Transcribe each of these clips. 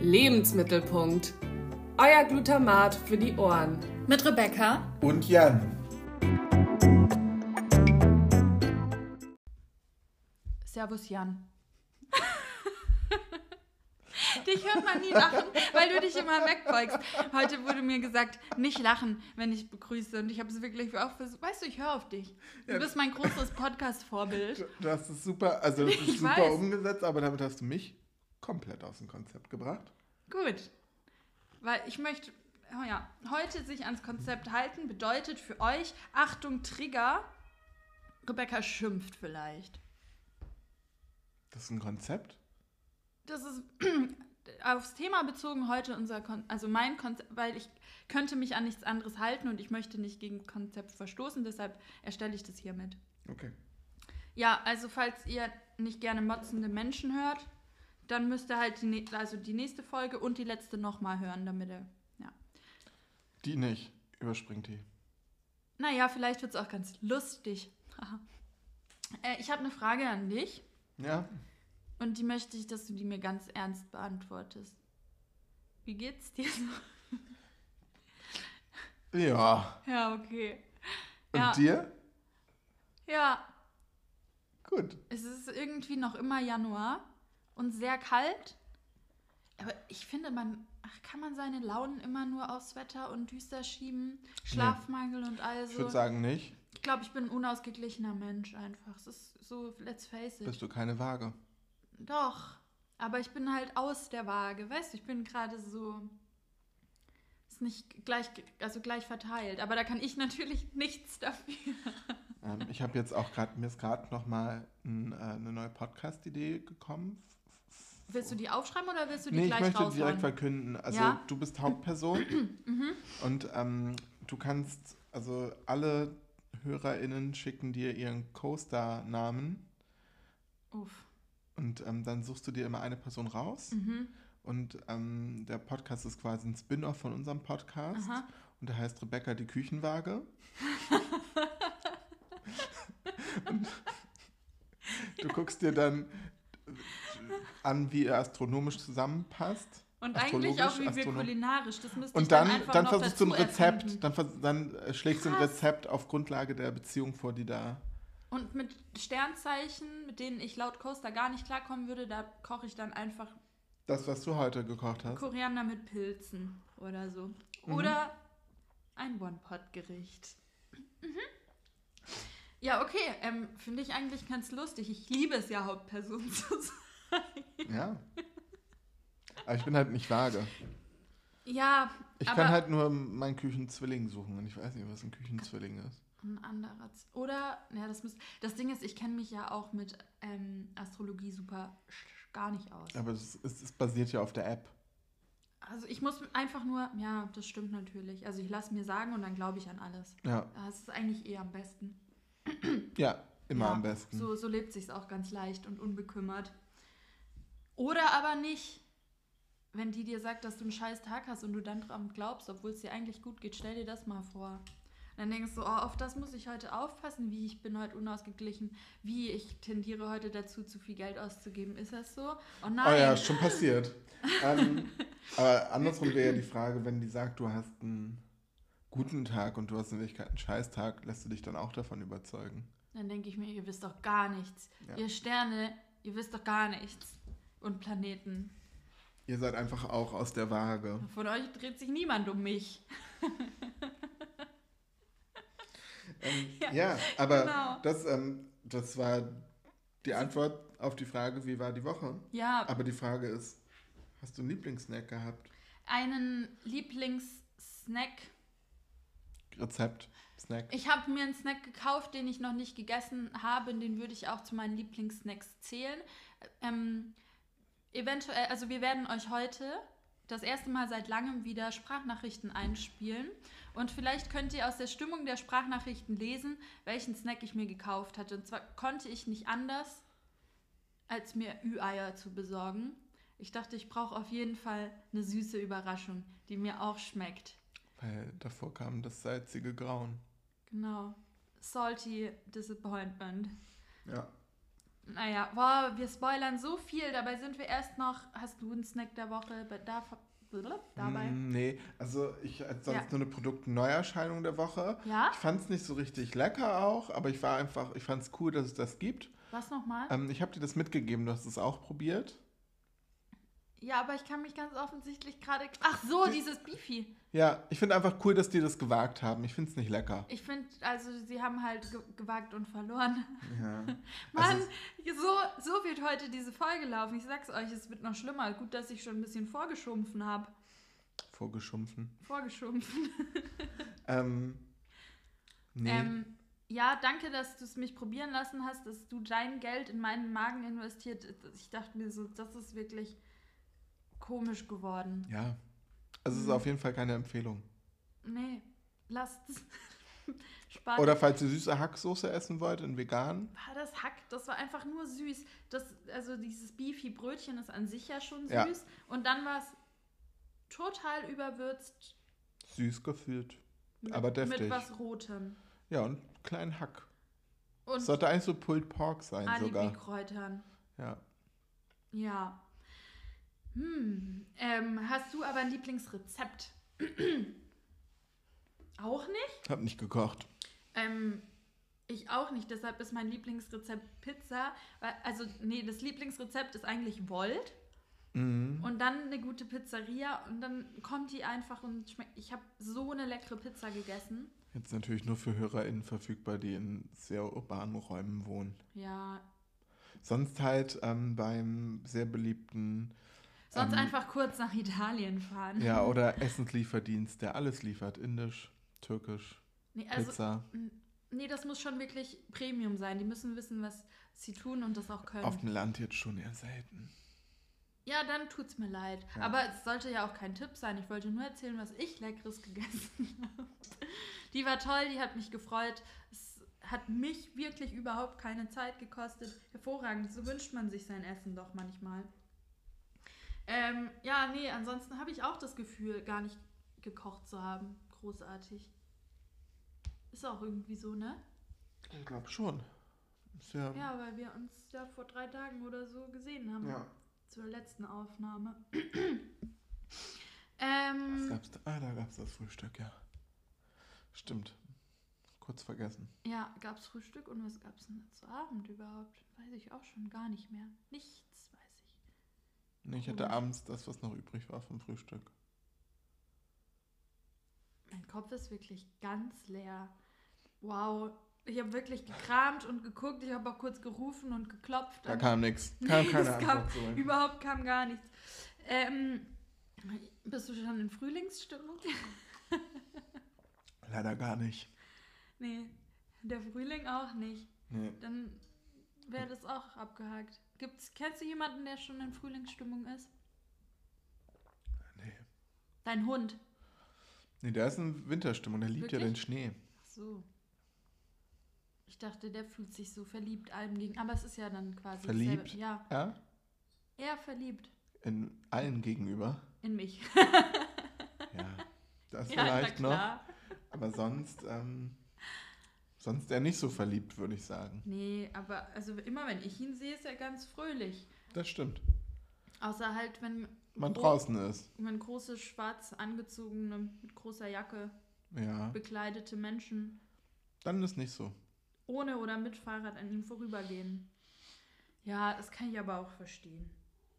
Lebensmittelpunkt. Euer Glutamat für die Ohren. Mit Rebecca und Jan. Servus Jan. Dich hört man nie lachen, weil du dich immer wegbeugst. Heute wurde mir gesagt, nicht lachen, wenn ich begrüße. Und ich habe es wirklich auch versucht. Weißt du, ich höre auf dich. Du bist mein großes Podcast-Vorbild. Du hast es super, also das ist super umgesetzt, aber damit hast du mich komplett aus dem Konzept gebracht. Gut. Weil ich möchte, heute sich ans Konzept halten, bedeutet für euch, Achtung, Trigger, Rebecca schimpft vielleicht. Das ist ein Konzept? Das ist aufs Thema bezogen heute mein Konzept, weil ich könnte mich an nichts anderes halten und ich möchte nicht gegen das Konzept verstoßen, deshalb erstelle ich das hiermit. Okay. Ja, also falls ihr nicht gerne motzende Menschen hört, dann müsst ihr halt die nächste Folge und die letzte nochmal hören, damit ihr, ja. Die nicht, überspringt die. Naja, vielleicht wird es auch ganz lustig. Ich habe eine Frage an dich. Ja. Und die möchte ich, dass du die mir ganz ernst beantwortest. Wie geht's dir so? Ja. Ja, okay. Und dir? Ja. Gut. Es ist irgendwie noch immer Januar und sehr kalt. Aber ich finde, kann man seine Launen immer nur aufs Wetter und düster schieben? Schlafmangel und all so. Ich würde sagen nicht. Ich glaube, ich bin ein unausgeglichener Mensch einfach. Es ist so, let's face it. Bist du keine Waage? Doch, aber ich bin halt aus der Waage, weißt du, ich bin gerade so, ist nicht gleich verteilt, aber da kann ich natürlich nichts dafür. Ich habe jetzt auch mir ist gerade nochmal eine neue Podcast-Idee gekommen. Willst du die aufschreiben oder willst du die gleich raushauen? Nee, ich möchte direkt verkünden, also ja? Du bist Hauptperson und du kannst, also alle HörerInnen schicken dir ihren Co-Star-Namen. Uff. Und dann suchst du dir immer eine Person raus. Und der Podcast ist quasi ein Spin-off von unserem Podcast. Aha. Und der heißt Rebecca die Küchenwaage. Und du guckst dir dann an, wie er astronomisch zusammenpasst. Und eigentlich auch, wie wir kulinarisch. Das müsste und dann versuchst du ein Rezept, dann schlägst du ein Rezept auf Grundlage der Beziehung vor, die da... Und mit Sternzeichen, mit denen ich laut Coaster gar nicht klarkommen würde, da koche ich dann einfach... Das, was du heute gekocht hast? Koriander mit Pilzen oder so. Oder ein One-Pot-Gericht. Ja, okay. Finde ich eigentlich ganz lustig. Ich liebe es ja, Hauptperson zu sein. Ja. Aber ich bin halt nicht vage. Ja, ich kann halt nur meinen Küchenzwilling suchen und ich weiß nicht, was ein Küchenzwilling ist. Ein anderer. Oder, ja, das Ding ist, ich kenne mich ja auch mit Astrologie super gar nicht aus. Aber es basiert ja auf der App. Also ich muss einfach nur, ja, das stimmt natürlich. Also ich lasse mir sagen und dann glaube ich an alles. Ja. Das ist eigentlich eher am besten. Ja, immer am besten. So lebt sich's auch ganz leicht und unbekümmert. Oder aber nicht. Wenn die dir sagt, dass du einen scheiß Tag hast und du dann dran glaubst, obwohl es dir eigentlich gut geht, stell dir das mal vor. Dann denkst du, auf das muss ich heute aufpassen, wie ich bin heute unausgeglichen, wie ich tendiere heute dazu, zu viel Geld auszugeben. Ist das so? Oh nein. Oh ja, ist schon passiert. Aber andersrum wäre ja die Frage, wenn die sagt, du hast einen guten Tag und du hast in Wirklichkeit einen Scheißtag, lässt du dich dann auch davon überzeugen? Dann denke ich mir, ihr wisst doch gar nichts. Ja. Ihr Sterne, ihr wisst doch gar nichts. Und Planeten. Ihr seid einfach auch aus der Waage. Von euch dreht sich niemand um mich. Ja, aber genau. Das war die Antwort auf die Frage, wie war die Woche? Ja. Aber die Frage ist, hast du einen Lieblingssnack gehabt? Einen Lieblingssnack? Rezept, Snack. Ich habe mir einen Snack gekauft, den ich noch nicht gegessen habe. Den würde ich auch zu meinen Lieblingssnacks zählen. Eventuell, also wir werden euch heute das erste Mal seit langem wieder Sprachnachrichten einspielen. Und vielleicht könnt ihr aus der Stimmung der Sprachnachrichten lesen, welchen Snack ich mir gekauft hatte. Und zwar konnte ich nicht anders, als mir Ü-Eier zu besorgen. Ich dachte, ich brauche auf jeden Fall eine süße Überraschung, die mir auch schmeckt. Weil davor kam das salzige Grauen. Genau. Salty Disappointment. Ja. Naja, boah, wir spoilern so viel. Dabei sind wir erst noch... Hast du einen Snack der Woche dabei? Nee, also ich hatte sonst Ja. nur eine Produktneuerscheinung der Woche. Ja? Ich fand es nicht so richtig lecker auch, aber ich fand es cool, dass es das gibt. Was nochmal? Ich habe dir das mitgegeben, du hast es auch probiert. Ja, aber ich kann mich ganz offensichtlich gerade... Ach so, dieses Beefy. Ja, ich finde einfach cool, dass die das gewagt haben. Ich finde es nicht lecker. Ich finde, also sie haben halt gewagt und verloren. Ja. Mann, so wird heute diese Folge laufen. Ich sag's euch, es wird noch schlimmer. Gut, dass ich schon ein bisschen vorgeschumpfen habe. Vorgeschumpfen. Nee. Ja, danke, dass du es mich probieren lassen hast, dass du dein Geld in meinen Magen investiert. Ich dachte mir so, das ist wirklich komisch geworden. Ja. Also es ist auf jeden Fall keine Empfehlung. Nee, lasst es. Spart. Oder falls ihr süße Hacksoße essen wollt, in vegan. War das Hack, das war einfach nur süß. Also dieses Beefy-Brötchen ist an sich ja schon süß. Ja. Und dann war es total überwürzt. Süß gefühlt. Aber deftig. Mit was Rotem. Ja, und kleinen Hack. Und Es sollte eigentlich so Pulled Pork sein sogar. Alibi-Kräutern. Ja. Ja. Hast du aber ein Lieblingsrezept? Auch nicht? Hab nicht gekocht. Ich auch nicht, deshalb ist mein Lieblingsrezept Pizza. Das Lieblingsrezept ist eigentlich Volt. Mhm. Und dann eine gute Pizzeria und dann kommt die einfach und schmeckt. Ich habe so eine leckere Pizza gegessen. Jetzt natürlich nur für HörerInnen verfügbar, die in sehr urbanen Räumen wohnen. Ja. Sonst halt beim sehr beliebten... Sonst einfach kurz nach Italien fahren. Ja, oder Essenslieferdienst, der alles liefert. Indisch, türkisch, Pizza. Nee, das muss schon wirklich Premium sein. Die müssen wissen, was sie tun und das auch können. Auf dem Land jetzt schon eher selten. Ja, dann tut's mir leid. Ja. Aber es sollte ja auch kein Tipp sein. Ich wollte nur erzählen, was ich Leckeres gegessen habe. Die war toll, die hat mich gefreut. Es hat mich wirklich überhaupt keine Zeit gekostet. Hervorragend, so wünscht man sich sein Essen doch manchmal. Ansonsten habe ich auch das Gefühl, gar nicht gekocht zu haben. Großartig. Ist auch irgendwie so, ne? Ich glaube schon. Ist ja, Ja, weil wir uns ja vor 3 Tagen oder so gesehen haben. ja. Zur letzten Aufnahme. Was gab's da? Da gab's das Frühstück, ja. Stimmt. Kurz vergessen. Ja, gab's Frühstück und was gab's denn zu Abend überhaupt? Weiß ich auch schon gar nicht mehr. Nichts weiß ich. Nee, ich hatte abends das, was noch übrig war vom Frühstück. Mein Kopf ist wirklich ganz leer. Wow. Ich habe wirklich gekramt und geguckt. Ich habe auch kurz gerufen und geklopft. Da kam nichts. Kam keine Antwort zurück. Überhaupt kam gar nichts. Bist du schon in Frühlingsstimmung? Leider gar nicht. Nee, der Frühling auch nicht. Nee. Dann wäre das auch abgehakt. Kennst du jemanden, der schon in Frühlingsstimmung ist? Nee. Dein Hund? Nee, der ist in Winterstimmung. Der liebt ja den Wirklich? Schnee. Ach so. Ich dachte, der fühlt sich so verliebt allem gegen. Aber es ist ja dann quasi Verliebt? dasselbe. Ja, Ja? eher verliebt. In allen gegenüber. In mich. Ja. Das Ja, vielleicht na noch. klar. Aber sonst eher nicht so verliebt, würde ich sagen. Nee, aber also immer wenn ich ihn sehe, ist er ganz fröhlich. Das stimmt. Außer halt, wenn Man draußen ist. wenn große, schwarz angezogene, mit großer Jacke Ja. bekleidete Menschen Dann ist nicht so. ohne oder mit Fahrrad an ihm vorübergehen. Ja, das kann ich aber auch verstehen.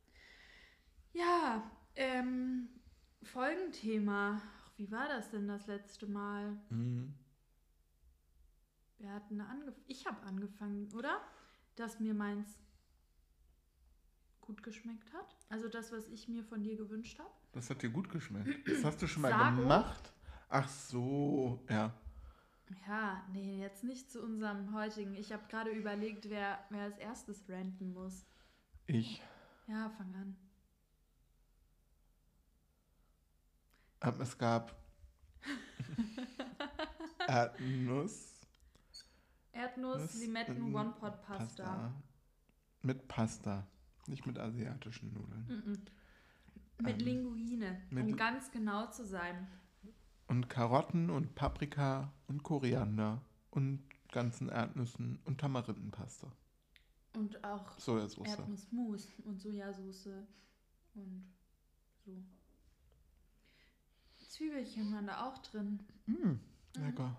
Ja, Folgenthema. Ach, wie war das denn das letzte Mal? Mhm. Wir hatten ich habe angefangen, oder? Dass mir meins gut geschmeckt hat. Also das, was ich mir von dir gewünscht habe. Das hat dir gut geschmeckt. Das hast du schon mal Sago? gemacht? Ach so, ja. Ja, nee, jetzt nicht zu unserem heutigen. Ich habe gerade überlegt, wer als erstes ranten muss. Ich. Ja, fang an. Es gab Erdnuss. Limetten, One-Pot-Pasta. Mit Pasta. Nicht mit asiatischen Nudeln. Mit Linguine, um ganz genau zu sein. Und Karotten und Paprika und Koriander und ganzen Erdnüssen und Tamarindenpasta. Und auch Sojasauce. Erdnussmus und Sojasauce und so. Zwiebelchen waren da auch drin. Lecker.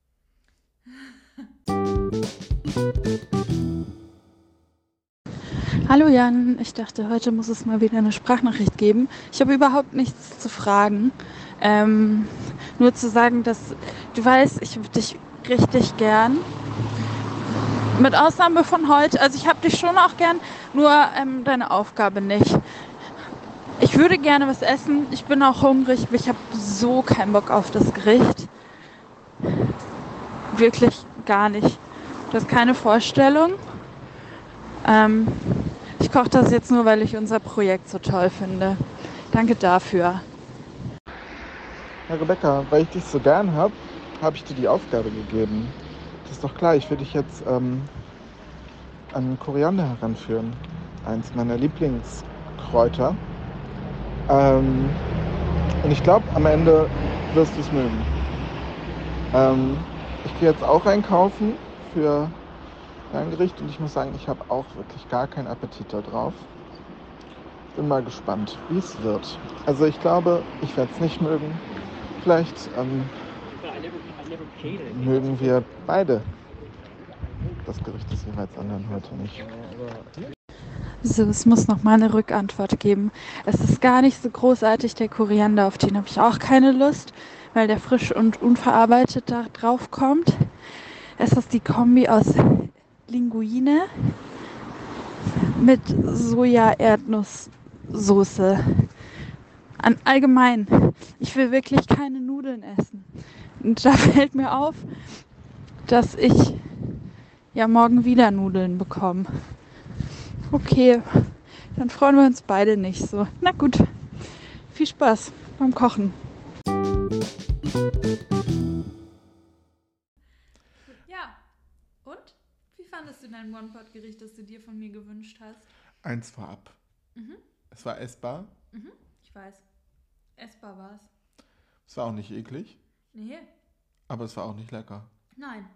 Hallo Jan, ich dachte, heute muss es mal wieder eine Sprachnachricht geben. Ich habe überhaupt nichts zu fragen. Nur zu sagen, dass du weißt, ich habe dich richtig gern. Mit Ausnahme von heute, also ich habe dich schon auch gern, nur deine Aufgabe nicht. Ich würde gerne was essen, ich bin auch hungrig, aber ich habe so keinen Bock auf das Gericht. Wirklich gar nicht. Du hast keine Vorstellung. Ich koche das jetzt nur, weil ich unser Projekt so toll finde. Danke dafür. Ja, Rebecca, weil ich dich so gern habe, habe ich dir die Aufgabe gegeben. Das ist doch klar, ich will dich jetzt an Koriander heranführen. Eins meiner Lieblingskräuter. Und ich glaube, am Ende wirst du es mögen. Ich gehe jetzt auch einkaufen für ein Gericht und ich muss sagen, ich habe auch wirklich gar keinen Appetit darauf. Bin mal gespannt, wie es wird. Also ich glaube, ich werde es nicht mögen. Vielleicht mögen wir beide das Gericht des jeweils anderen heute nicht. So, es muss noch mal eine Rückantwort geben. Es ist gar nicht so großartig, der Koriander, auf den habe ich auch keine Lust, weil der frisch und unverarbeitet da drauf kommt. Es ist die Kombi aus Linguine mit Soja-Erdnusssoße. Allgemein, ich will wirklich keine Nudeln essen. Und da fällt mir auf, dass ich ja morgen wieder Nudeln bekomme. Okay, dann freuen wir uns beide nicht so. Na gut, viel Spaß beim Kochen. Ja, und? Wie fandest du dein One-Pot-Gericht, das du dir von mir gewünscht hast? Eins vorab. Es war essbar. Ich weiß. Essbar war's. Es war auch nicht eklig, Nee, aber es war auch nicht lecker. nein.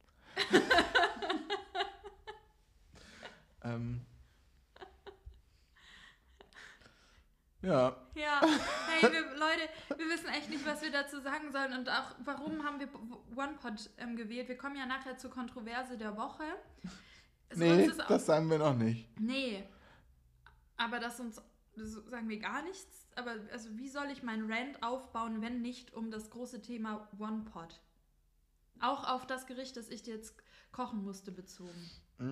Ja. Ja, hey, Leute, wir wissen echt nicht, was wir dazu sagen sollen und auch, warum haben wir One-Pot gewählt? Wir kommen ja nachher zur Kontroverse der Woche. Nee, das sagen wir noch nicht. Nee, aber das sagen wir gar nichts. Aber also wie soll ich meinen Rant aufbauen, wenn nicht um das große Thema One-Pot? Auch auf das Gericht, das ich dir jetzt kochen musste, bezogen.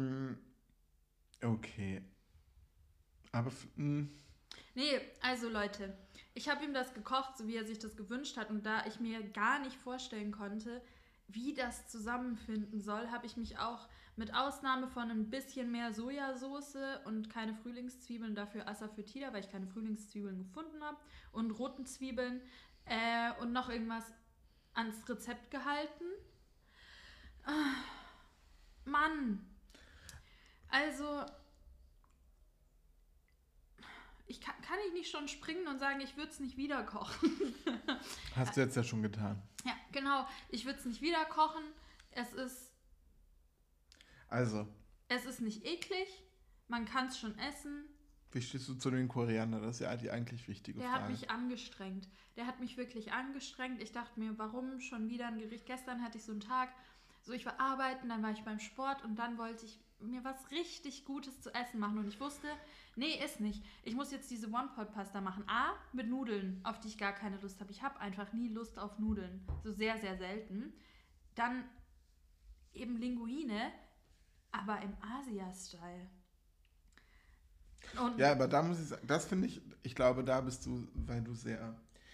Okay. Aber... Nee, also Leute, ich habe ihm das gekocht, so wie er sich das gewünscht hat. Und da ich mir gar nicht vorstellen konnte, wie das zusammenfinden soll, habe ich mich auch mit Ausnahme von ein bisschen mehr Sojasauce und keine Frühlingszwiebeln, dafür Asafoetida, weil ich keine Frühlingszwiebeln gefunden habe, und roten Zwiebeln und noch irgendwas ans Rezept gehalten. Mann! Also... Kann ich nicht schon springen und sagen, ich würde es nicht wieder kochen? Hast du jetzt ja schon getan. Ja, genau. Ich würde es nicht wieder kochen. Es ist nicht eklig. Man kann es schon essen. Wie stehst du zu den Koriander? Das ist ja die eigentlich wichtige Frage. Der hat mich angestrengt. Der hat mich wirklich angestrengt. Ich dachte mir, warum schon wieder ein Gericht? Gestern hatte ich so einen Tag, so ich war arbeiten, dann war ich beim Sport und dann wollte ich mir was richtig Gutes zu essen machen. Und ich wusste, nee, ist nicht. Ich muss jetzt diese One-Pot-Pasta machen. A, mit Nudeln, auf die ich gar keine Lust habe. Ich habe einfach nie Lust auf Nudeln. So sehr, sehr selten. Dann eben Linguine, aber im Asia-Style. Ja, aber da muss ich sagen, das finde ich glaube, da bist du, weil du sehr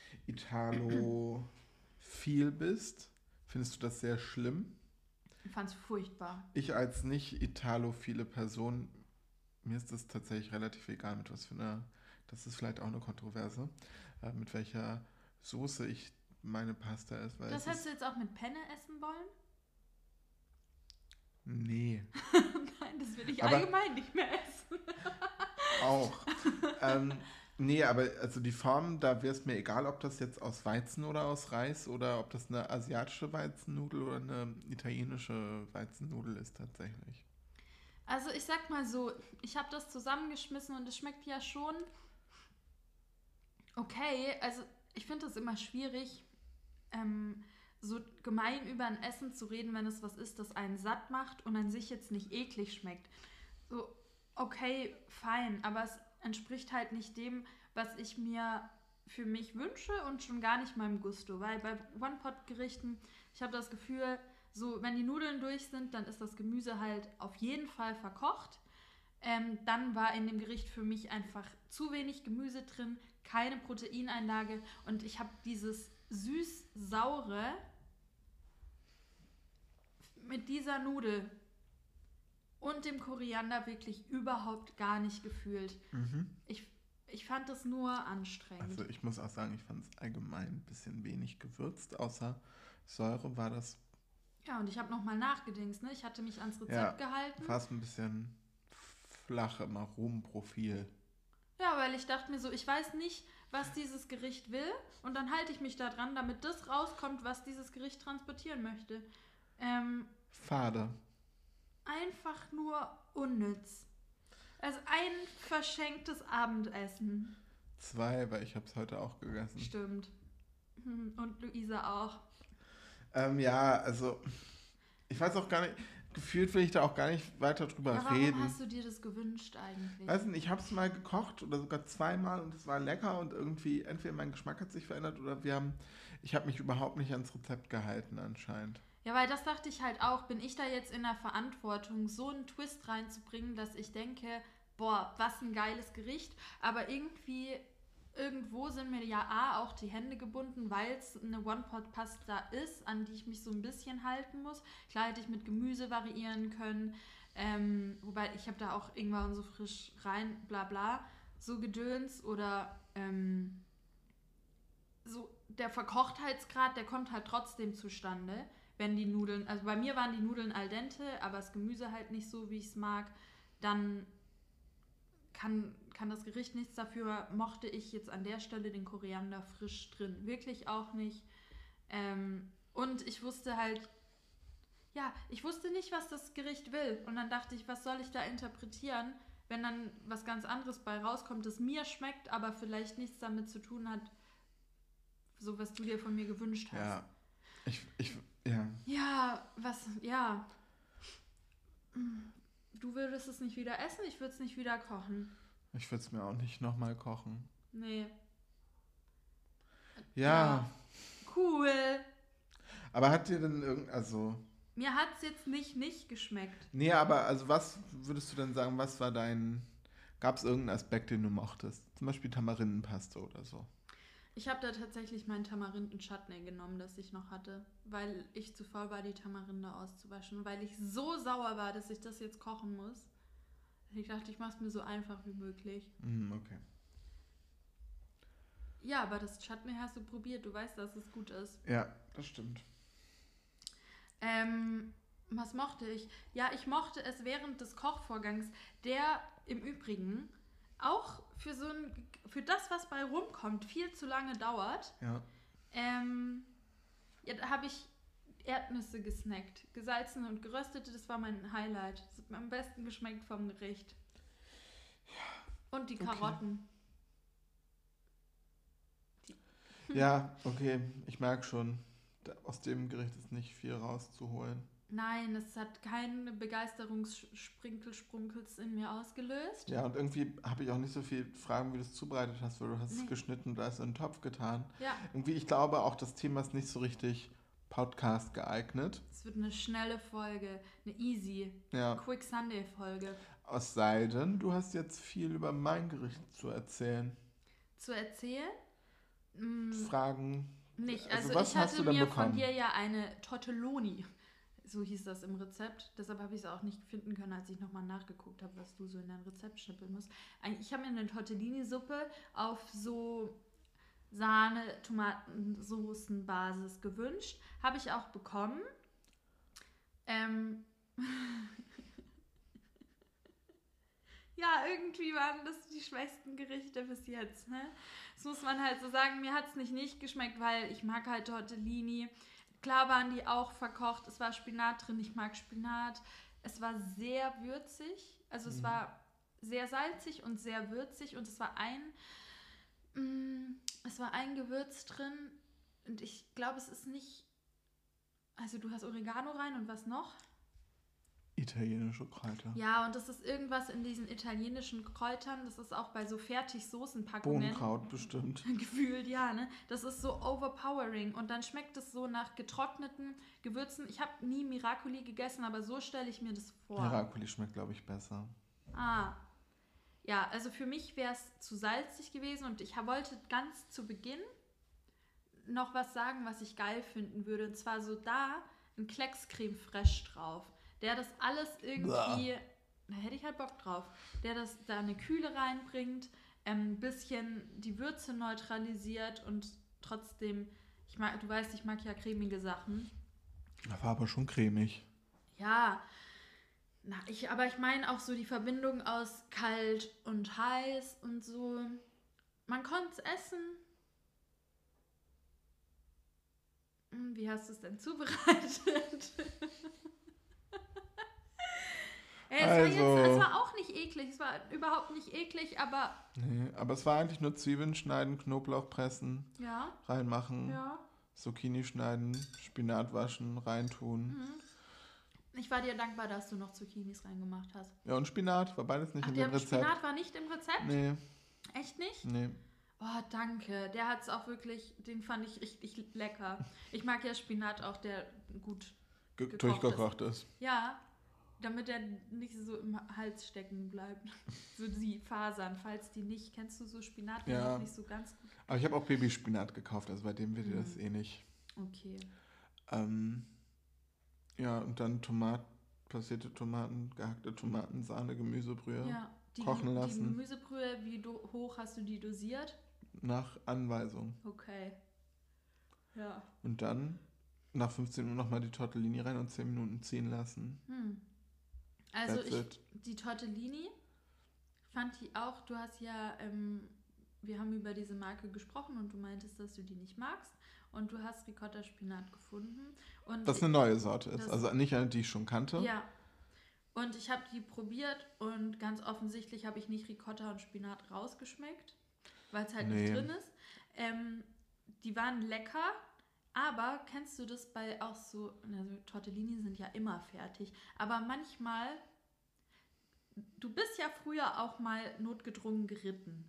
Italo-viel bist, findest du das sehr schlimm. Ich fand es furchtbar. Ich als nicht Italo-viele Person, mir ist das tatsächlich relativ egal, mit was für einer, das ist vielleicht auch eine Kontroverse, mit welcher Soße ich meine Pasta esse. Weil Das hättest du jetzt auch mit Penne essen wollen? Nee. Nein, das will ich allgemein nicht mehr essen. Auch. Nee, aber also die Form, da wäre es mir egal, ob das jetzt aus Weizen oder aus Reis oder ob das eine asiatische Weizennudel oder eine italienische Weizennudel ist tatsächlich. Also ich sag mal so, ich habe das zusammengeschmissen und es schmeckt ja schon okay. Also ich finde das immer schwierig, so gemein über ein Essen zu reden, wenn es was ist, das einen satt macht und an sich jetzt nicht eklig schmeckt. So, okay, fein, aber es entspricht halt nicht dem, was ich mir für mich wünsche und schon gar nicht meinem Gusto. Weil bei One-Pot-Gerichten, ich habe das Gefühl, so, wenn die Nudeln durch sind, dann ist das Gemüse halt auf jeden Fall verkocht. Dann war in dem Gericht für mich einfach zu wenig Gemüse drin, keine Proteineinlage und ich habe dieses süß-saure mit dieser Nudel und dem Koriander wirklich überhaupt gar nicht gefühlt. Ich fand das nur anstrengend. Also ich muss auch sagen, ich fand es allgemein ein bisschen wenig gewürzt, außer Säure war das. Ja, und ich habe nochmal nachgedingst, ne? Ich hatte mich ans Rezept gehalten. Fast ein bisschen flach im Aromenprofil. Ja, weil ich dachte mir so, ich weiß nicht, was dieses Gericht will und dann halte ich mich da dran, damit das rauskommt, was dieses Gericht transportieren möchte. Fade. Einfach nur unnütz. Also ein verschenktes Abendessen. 2, weil ich habe es heute auch gegessen. Stimmt. Und Luisa auch. Ja, also ich weiß auch gar nicht, gefühlt will ich da auch gar nicht weiter drüber Ja, warum reden. hast du dir das gewünscht eigentlich? Weiß nicht, ich habe es mal gekocht oder sogar 2-mal und es war lecker und irgendwie entweder mein Geschmack hat sich verändert oder ich habe mich überhaupt nicht ans Rezept gehalten anscheinend. Ja, weil das dachte ich halt auch, bin ich da jetzt in der Verantwortung, so einen Twist reinzubringen, dass ich denke, boah, was ein geiles Gericht, aber irgendwo sind mir ja auch die Hände gebunden, weil es eine One-Pot-Pasta ist, an die ich mich so ein bisschen halten muss. Klar hätte ich mit Gemüse variieren können, wobei ich habe da auch Ingwer und so frisch rein, bla bla, so Gedöns oder so der Verkochtheitsgrad, der kommt halt trotzdem zustande, wenn die Nudeln, also bei mir waren die Nudeln al dente, aber das Gemüse halt nicht so, wie ich es mag, dann kann das Gericht nichts dafür, mochte ich jetzt an der Stelle den Koriander frisch drin. Wirklich auch nicht. Und ich wusste halt, ich wusste nicht, was das Gericht will. Und dann dachte ich, was soll ich da interpretieren, wenn dann was ganz anderes bei rauskommt, das mir schmeckt, aber vielleicht nichts damit zu tun hat, so was du dir von mir gewünscht hast. Ja, Ja. Du würdest es nicht wieder essen, ich würde es nicht wieder kochen. Ich würde es mir auch nicht nochmal kochen. Nee. Ja. Cool. Aber hat dir denn Mir hat es jetzt nicht geschmeckt. Nee, aber also was würdest du denn sagen, gab es irgendeinen Aspekt, den du mochtest? Zum Beispiel Tamarindenpaste oder so. Ich habe da tatsächlich meinen Tamarinden-Chutney genommen, das ich noch hatte, weil ich zu faul war, die Tamarinde auszuwaschen, weil ich so sauer war, dass ich das jetzt kochen muss. Ich dachte, ich mache es mir so einfach wie möglich. Okay. Ja, aber das Chutney hast du probiert, du weißt, dass es gut ist. Ja, das stimmt. Was mochte ich? Ja, ich mochte es während des Kochvorgangs, der im Übrigen auch für das, was bei rumkommt, viel zu lange dauert. Ja. Da habe ich Erdnüsse gesnackt. Gesalzene und geröstete, das war mein Highlight. Das hat mir am besten geschmeckt vom Gericht. Ja. Und die Karotten. Ja, okay. Ich merke schon, aus dem Gericht ist nicht viel rauszuholen. Nein, es hat keine Begeisterungssprinkels in mir ausgelöst. Ja, und irgendwie habe ich auch nicht so viel Fragen, wie du es zubereitet hast, weil du hast es geschnitten und da ist in den Topf getan. Ja. Irgendwie, ich glaube auch, das Thema ist nicht so richtig Podcast geeignet. Es wird eine schnelle Folge, eine easy, Quick Sunday Folge. Es sei denn, du hast jetzt viel über mein Gericht zu erzählen. Zu erzählen? Fragen? Nicht. Also was ich hatte mir bekommen? von dir ja eine Tortelloni, so hieß das im Rezept. Deshalb habe ich es auch nicht finden können, als ich nochmal nachgeguckt habe, was du so in dein Rezept schnippeln musst. Ich habe mir eine Tortellini-Suppe auf so Sahne-Tomatensoßen-Basis gewünscht. Habe ich auch bekommen. Ja, irgendwie waren das die schwächsten Gerichte bis jetzt, ne? Das muss man halt so sagen. Mir hat es nicht geschmeckt, weil ich mag halt Tortellini. Klar waren die auch verkocht, es war Spinat drin, ich mag Spinat. Es war sehr würzig, also es war sehr salzig und sehr würzig und es war ein Gewürz drin und ich glaube, es ist nicht, also du hast Oregano rein und was noch? Italienische Kräuter. Ja, und das ist irgendwas in diesen italienischen Kräutern, das ist auch bei so Fertigsoßenpackungen. Bohnenkraut bestimmt. Gefühlt, ja, ne? Das ist so overpowering und dann schmeckt es so nach getrockneten Gewürzen. Ich habe nie Miracoli gegessen, aber so stelle ich mir das vor. Miracoli schmeckt, glaube ich, besser. Ah, ja, also für mich wäre es zu salzig gewesen und ich wollte ganz zu Beginn noch was sagen, was ich geil finden würde. Und zwar so da ein Klecks Creme Fraiche drauf, der das alles irgendwie, da hätte ich halt Bock drauf, der das da eine Kühle reinbringt, ein bisschen die Würze neutralisiert und trotzdem, du weißt, ich mag ja cremige Sachen. Das war aber schon cremig. Ja, aber ich meine auch so die Verbindung aus kalt und heiß und so. Man konnte es essen. Wie hast du es denn zubereitet? Es war auch nicht eklig. Es war überhaupt nicht eklig, aber... Nee, aber es war eigentlich nur Zwiebeln schneiden, Knoblauch pressen, ja, reinmachen, ja. Zucchini schneiden, Spinat waschen, reintun. Ich war dir dankbar, dass du noch Zucchinis reingemacht hast. Ja, und Spinat war beides nicht in dem Rezept. Spinat war nicht im Rezept? Nee. Echt nicht? Nee. Oh, danke. Der hat es auch wirklich, den fand ich richtig lecker. Ich mag ja Spinat auch, der gut durchgekocht ist. Ja, damit er nicht so im Hals stecken bleibt. So die Fasern, falls die nicht, kennst du so Spinat, der noch nicht so ganz gut. Aber ich habe auch Babyspinat gekauft, also bei dem wird dir das eh nicht. Okay. Ja, und dann passierte Tomaten, gehackte Tomaten, Sahne, Gemüsebrühe kochen lassen. Die Gemüsebrühe, wie hoch hast du die dosiert? Nach Anweisung. Okay. Ja. Und dann nach 15 Minuten nochmal die Tortellini rein und 10 Minuten ziehen lassen. Also die Tortellini fand die auch, du hast ja, wir haben über diese Marke gesprochen und du meintest, dass du die nicht magst und du hast Ricotta-Spinat gefunden. Und was eine neue Sorte ist, also nicht eine, die ich schon kannte. Ja, und ich habe die probiert und ganz offensichtlich habe ich nicht Ricotta und Spinat rausgeschmeckt, weil es halt nicht drin ist. Die waren lecker, aber kennst du das bei auch so, also Tortellini sind ja immer fertig, aber manchmal, du bist ja früher auch mal notgedrungen geritten.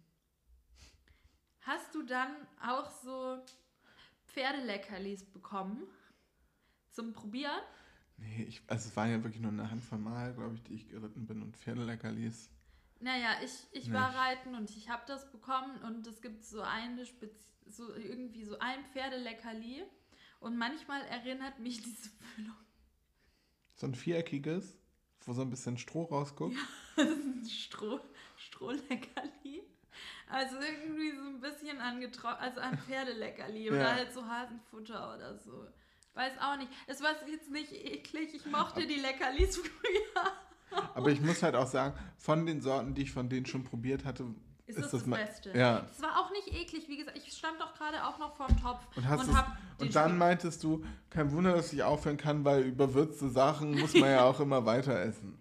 Hast du dann auch so Pferdeleckerlis bekommen zum Probieren? Nee, es waren ja wirklich nur eine Handvoll Mal, glaube ich, die ich geritten bin und Pferdeleckerlis. Naja, ich war reiten und ich habe das bekommen und es gibt so irgendwie so ein Pferdeleckerli und manchmal erinnert mich diese Füllung. So ein viereckiges, wo so ein bisschen Stroh rausguckt. Ja, das ist ein Strohleckerli. Also irgendwie so ein bisschen also ein Pferdeleckerli oder halt so Hasenfutter oder so. Weiß auch nicht. Es war jetzt nicht eklig. Ich mochte die Leckerlis früher. Aber ich muss halt auch sagen, von den Sorten, die ich von denen schon probiert hatte, ist das Beste. Ja. Es war auch nicht eklig. Wie gesagt, ich stand doch gerade auch noch vorm Topf. Und dann meintest du, kein Wunder, dass ich aufhören kann, weil überwürzte Sachen muss man ja auch immer weiter essen.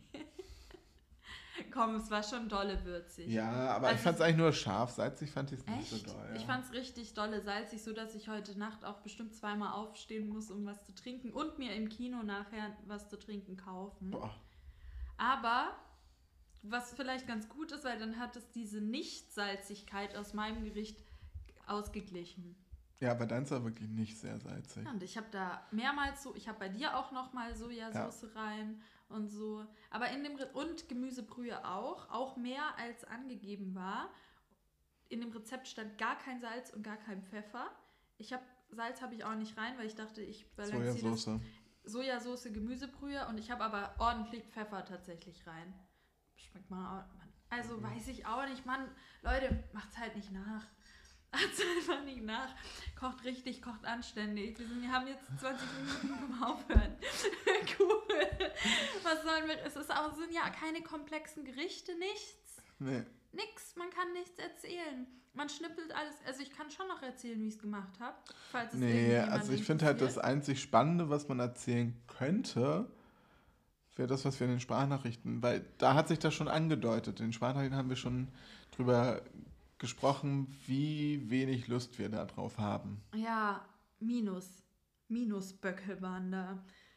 Komm, es war schon dolle würzig. Ja, aber ich fand es eigentlich nur scharf. Salzig fand ich es nicht so doll. Ja. Ich fand es richtig dolle salzig, so dass ich heute Nacht auch bestimmt zweimal aufstehen muss, um was zu trinken und mir im Kino nachher was zu trinken kaufen. Boah. Aber was vielleicht ganz gut ist, weil dann hat es diese Nicht-Salzigkeit aus meinem Gericht ausgeglichen. Ja, aber deins war wirklich nicht sehr salzig. Ja, und ich habe da mehrmals ich habe bei dir auch nochmal Sojasauce rein und so. Aber und Gemüsebrühe auch mehr als angegeben war. In dem Rezept stand gar kein Salz und gar kein Pfeffer. Salz habe ich auch nicht rein, weil ich dachte, ich balanciere Sojasauce, Gemüsebrühe und ich habe aber ordentlich Pfeffer tatsächlich rein. Schmeckt man auch. Also weiß ich auch nicht, Mann. Leute, macht's halt nicht nach. Macht's einfach nicht nach. Kocht richtig, kocht anständig. Wir haben jetzt 20 Minuten zum Aufhören. Cool. Was sollen wir? Sind ja keine komplexen Gerichte, nichts. Nee. Nix, man kann nichts erzählen. Man schnippelt alles. Also ich kann schon noch erzählen, wie ich es gemacht habe. Also ich finde halt das einzig Spannende, was man erzählen könnte, für das, was wir in den Sprachnachrichten, weil da hat sich das schon angedeutet. In den Sprachnachrichten haben wir schon drüber gesprochen, wie wenig Lust wir da drauf haben. Ja, Minusböcke waren da.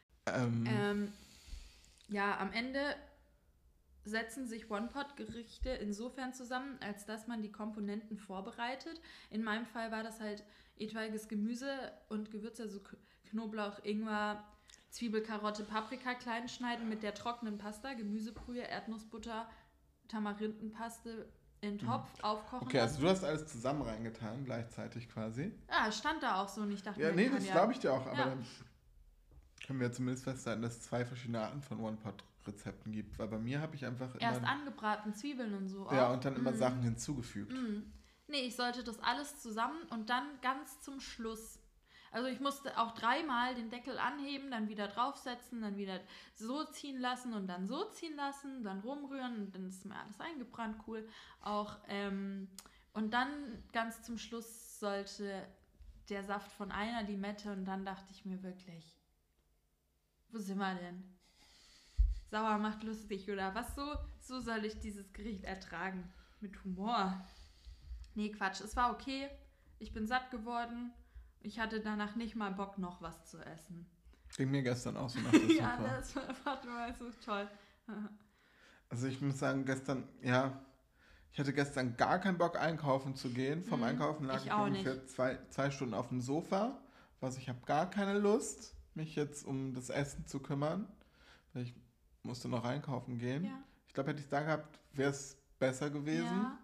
Ja, am Ende setzen sich One-Pot-Gerichte insofern zusammen, als dass man die Komponenten vorbereitet. In meinem Fall war das halt etwaiges Gemüse und Gewürze, also Knoblauch, Ingwer, Zwiebel, Karotte, Paprika klein schneiden mit der trockenen Pasta, Gemüsebrühe, Erdnussbutter, Tamarindenpaste in Topf aufkochen Okay, lassen. also du hast alles zusammen reingetan, gleichzeitig quasi. Ja, stand da auch so und ich dachte Ja, mir, nee, kann das ja- glaube ich dir auch, aber Ja. dann können wir zumindest festhalten, dass es 2 verschiedene Arten von One-Pot-Rezepten gibt, weil bei mir habe ich einfach Erst immer... angebraten, Zwiebeln und so. Ja, auch. und dann immer Sachen hinzugefügt. Nee, ich sollte das alles zusammen und dann ganz zum Schluss. Also ich musste auch 3-mal den Deckel anheben, dann wieder draufsetzen, dann wieder so ziehen lassen und dann so ziehen lassen, dann rumrühren und dann ist mir alles eingebrannt, cool. Auch, und dann ganz zum Schluss sollte der Saft von einer Limette und dann dachte ich mir wirklich, wo sind wir denn? Sauer macht lustig oder was so? So soll ich dieses Gericht ertragen. Mit Humor. Nee, Quatsch. Es war okay. Ich bin satt geworden. Ich hatte danach nicht mal Bock, noch was zu essen. Ging mir gestern auch so nach der Ja, Suppe. das war so toll. Also ich muss sagen, gestern, ja, ich hatte gestern gar keinen Bock einkaufen zu gehen. Vom Einkaufen lag ich ich auch ungefähr 2 Stunden auf dem Sofa. Also ich habe gar keine Lust, mich jetzt um das Essen zu kümmern. Weil ich musste noch einkaufen gehen. Ja. Ich glaube, hätte ich es da gehabt, wäre es besser gewesen. Ja,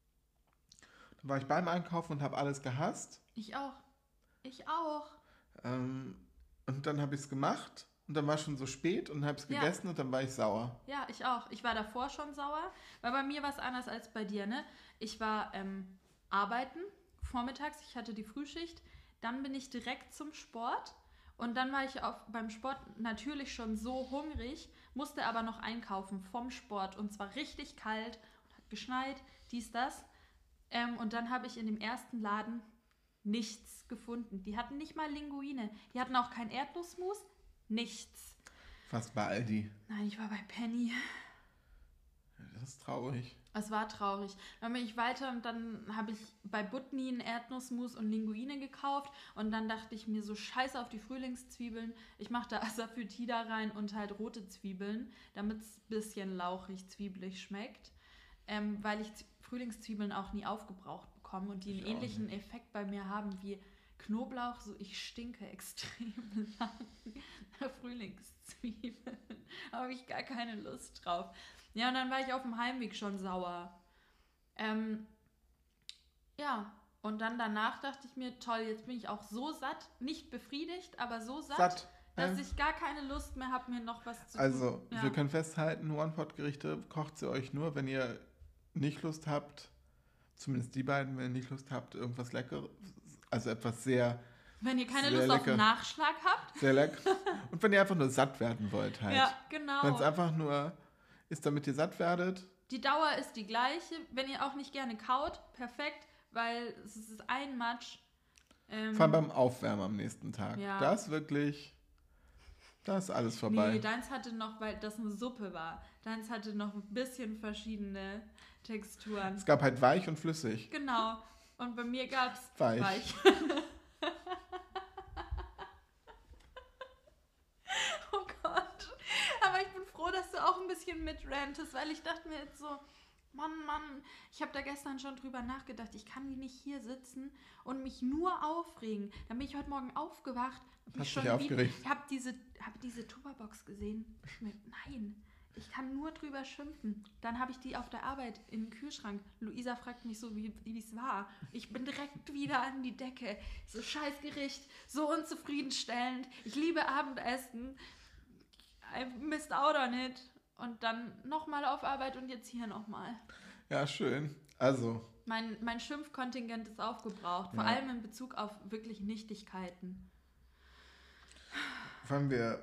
Dann war ich beim Einkaufen und habe alles gehasst. ich auch. Ich auch. Und dann habe ich es gemacht. Und dann war es schon so spät und habe es Ja. gegessen und dann war ich sauer. Ja, ich auch. Ich war davor schon sauer, weil bei mir war es anders als bei dir, ne? Ich war arbeiten, vormittags, ich hatte die Frühschicht, dann bin ich direkt zum Sport und dann war ich beim Sport natürlich schon so hungrig, musste aber noch einkaufen vom Sport und zwar richtig kalt und hat geschneit, dies, das. Und dann habe ich in dem ersten Laden nichts gefunden. Die hatten nicht mal Linguine, die hatten auch kein Erdnussmus, nichts. Fast bei Aldi. Nein, ich war bei Penny. Das ist traurig. Es war traurig. Dann bin ich weiter und dann habe ich bei Butni einen Erdnussmus und Linguine gekauft und dann dachte ich mir so, scheiße auf die Frühlingszwiebeln. Ich mache da Asafoetida rein und halt rote Zwiebeln, damit es ein bisschen lauchig, zwiebelig schmeckt. Weil ich Frühlingszwiebeln auch nie aufgebraucht bekomme und die einen Ich auch ähnlichen Effekt bei mir haben wie Knoblauch, so ich stinke extrem lang nach Frühlingszwiebeln. Habe ich gar keine Lust drauf. Ja, und dann war ich auf dem Heimweg schon sauer. Ja, und dann danach dachte ich mir, toll, jetzt bin ich auch so satt, nicht befriedigt, aber so satt, dass ich gar keine Lust mehr habe, mir noch was zu Also, tun. Ja. wir können festhalten, One-Pot-Gerichte kocht sie euch nur, wenn ihr nicht Lust habt, zumindest die beiden, wenn ihr nicht Lust habt, irgendwas Leckeres, also etwas sehr, Wenn ihr keine sehr Lust auf lecker. einen Nachschlag habt. sehr lecker. Und wenn ihr einfach nur satt werden wollt halt. Ja, genau. Wenn es einfach nur ist, damit ihr satt werdet. Die Dauer ist die gleiche. Wenn ihr auch nicht gerne kaut, perfekt, weil es ist ein Matsch. Vor allem beim Aufwärmen am nächsten Tag. Ja. Das wirklich, da ist alles vorbei. Nee, deins hatte noch, weil das eine Suppe war, deins hatte noch ein bisschen verschiedene Texturen. Es gab halt weich und flüssig. Genau. Und bei mir gab es Weich. Oh Gott. Aber ich bin froh, dass du auch ein bisschen mitrantest, weil ich dachte mir jetzt so, Mann, ich habe da gestern schon drüber nachgedacht, ich kann nicht hier sitzen und mich nur aufregen. Dann bin ich heute Morgen aufgewacht. Hast dich aufgeregt? Ich habe diese Tupperbox gesehen. Nein, ich kann nur drüber schimpfen. Dann habe ich die auf der Arbeit in den Kühlschrank. Luisa fragt mich so, wie es war. Ich bin direkt wieder an die Decke. So scheiß Gericht, so unzufriedenstellend. Ich liebe Abendessen. I missed out on it. Und dann nochmal auf Arbeit und jetzt hier nochmal. Ja, schön. Also, Mein Schimpfkontingent ist aufgebraucht. Vor Ja. allem in Bezug auf wirklich Nichtigkeiten. wollen wir